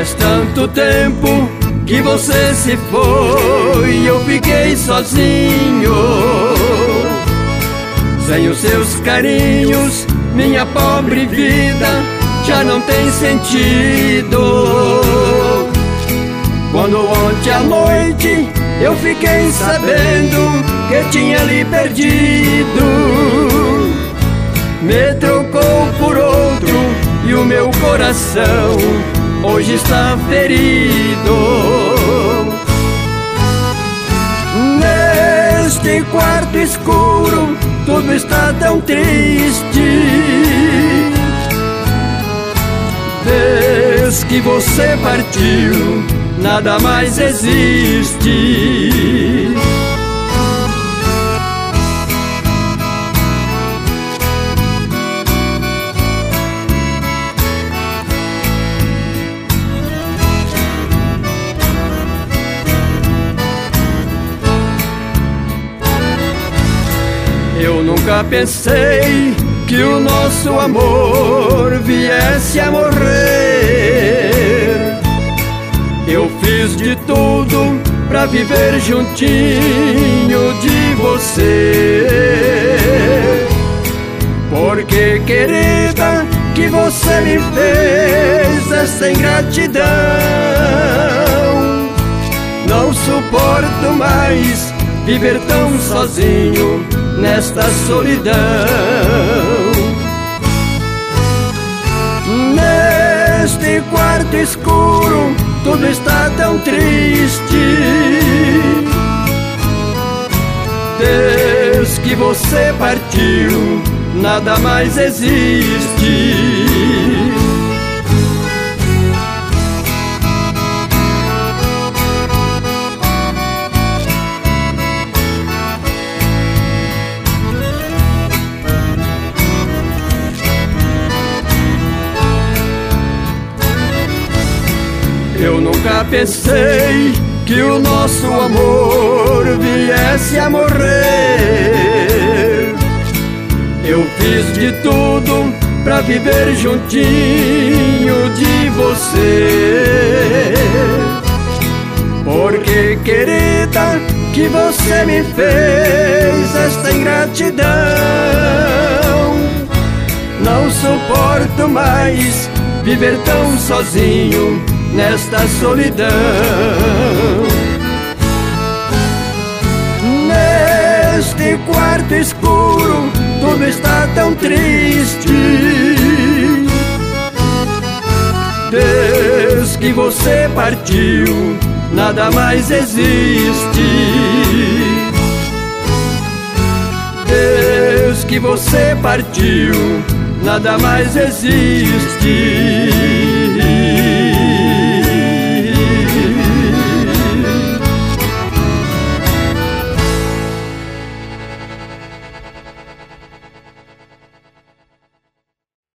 Faz tanto tempo que você se foi, eu fiquei sozinho. Sem os seus carinhos, minha pobre vida já não tem sentido. Quando ontem à noite eu fiquei sabendo que tinha lhe perdido, me trocou por outro e o meu coração hoje está ferido. Neste quarto escuro tudo está tão triste. Desde que você partiu, nada mais existe. Eu nunca pensei que o nosso amor viesse a morrer. Eu fiz de tudo pra viver juntinho de você. Porque, querida, que você me fez essa ingratidão. Não suporto mais viver tão sozinho nesta solidão. Neste quarto escuro tudo está tão triste. Desde que você partiu, nada mais existe. Eu nunca pensei que o nosso amor viesse a morrer. Eu fiz de tudo pra viver juntinho de você. Porque, querida, que você me fez esta ingratidão. Não suporto mais viver tão sozinho nesta solidão. Neste quarto escuro tudo está tão triste. Desde que você partiu, nada mais existe. Desde que você partiu, nada mais existe.